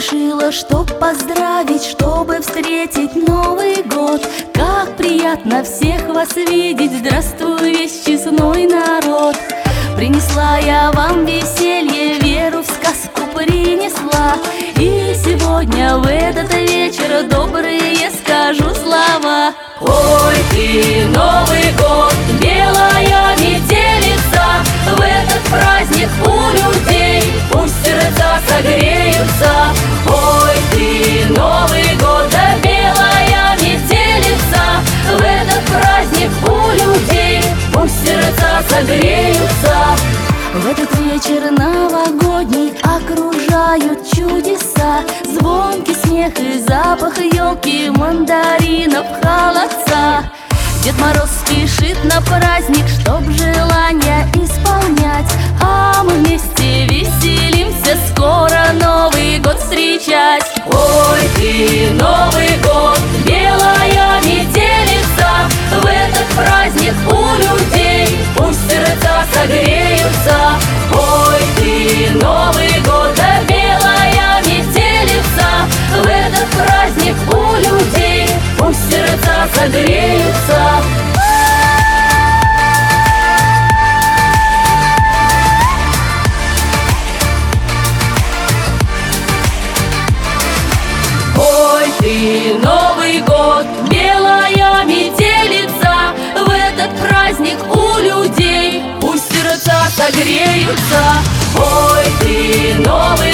решила, чтоб поздравить, чтобы встретить Новый год. Как приятно всех вас видеть, здравствуй, весь честной народ. Принесла я вам веселье, веру в сказку принесла. И сегодня в этот вечер добрые скажу слова. Ой, ты, Новый год, белая метелица, в этот праздник у людей пусть сердца согреются. Ой, ты, Новый год, да белая метелица, в этот праздник у людей пусть сердца согреются. В этот вечер новогодний окружают чудеса, звонкий смех и запах елки, мандаринов, холодца. Дед Мороз спешит на праздник, чтоб желания исполнять, а мы вместе веселимся, скоро Новый год встречать. Ой, ты, Новый год, белая метелица, в этот праздник у людей пусть сердца согреются. Ой, ты, Новый год, да белая метелица, в этот праздник у людей пусть сердца согреются. Ой, ты, Новый год, белая метелица, в этот праздник у людей пусть сердца согреются. Ой, ты, Новый